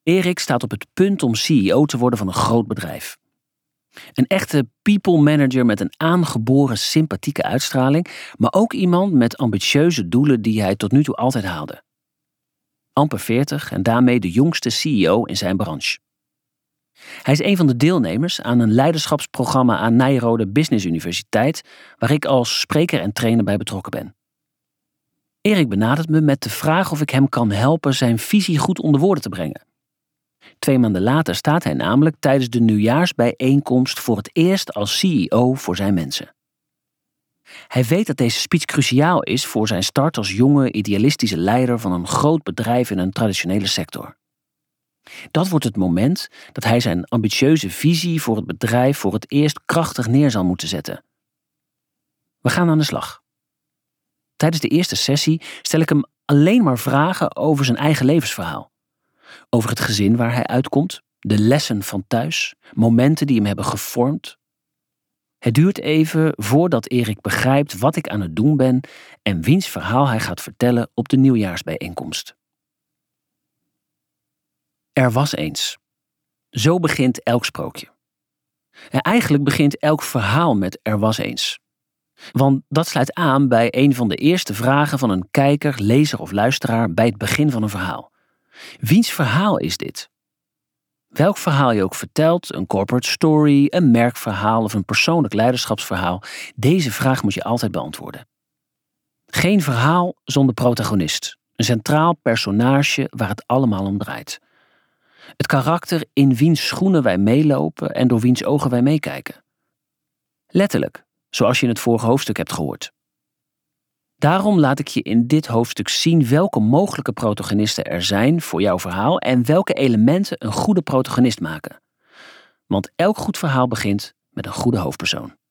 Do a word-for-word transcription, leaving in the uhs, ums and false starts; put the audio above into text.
Erik staat op het punt om C E O te worden van een groot bedrijf. Een echte people manager met een aangeboren sympathieke uitstraling, maar ook iemand met ambitieuze doelen die hij tot nu toe altijd haalde. Amper veertig en daarmee de jongste C E O in zijn branche. Hij is een van de deelnemers aan een leiderschapsprogramma aan Nyenrode Business Universiteit, waar ik als spreker en trainer bij betrokken ben. Erik benadert me met de vraag of ik hem kan helpen zijn visie goed onder woorden te brengen. Twee maanden later staat hij namelijk tijdens de nieuwjaarsbijeenkomst voor het eerst als C E O voor zijn mensen. Hij weet dat deze speech cruciaal is voor zijn start als jonge, idealistische leider van een groot bedrijf in een traditionele sector. Dat wordt het moment dat hij zijn ambitieuze visie voor het bedrijf voor het eerst krachtig neer zal moeten zetten. We gaan aan de slag. Tijdens de eerste sessie stel ik hem alleen maar vragen over zijn eigen levensverhaal. Over het gezin waar hij uitkomt, de lessen van thuis, momenten die hem hebben gevormd. Het duurt even voordat Erik begrijpt wat ik aan het doen ben en wiens verhaal hij gaat vertellen op de nieuwjaarsbijeenkomst. Er was eens. Zo begint elk sprookje. En eigenlijk begint elk verhaal met er was eens. Want dat sluit aan bij een van de eerste vragen van een kijker, lezer of luisteraar bij het begin van een verhaal. Wiens verhaal is dit? Welk verhaal je ook vertelt, een corporate story, een merkverhaal of een persoonlijk leiderschapsverhaal, deze vraag moet je altijd beantwoorden. Geen verhaal zonder protagonist, een centraal personage waar het allemaal om draait. Het karakter in wiens schoenen wij meelopen en door wiens ogen wij meekijken. Letterlijk, zoals je in het vorige hoofdstuk hebt gehoord. Daarom laat ik je in dit hoofdstuk zien welke mogelijke protagonisten er zijn voor jouw verhaal en welke elementen een goede protagonist maken. Want elk goed verhaal begint met een goede hoofdpersoon.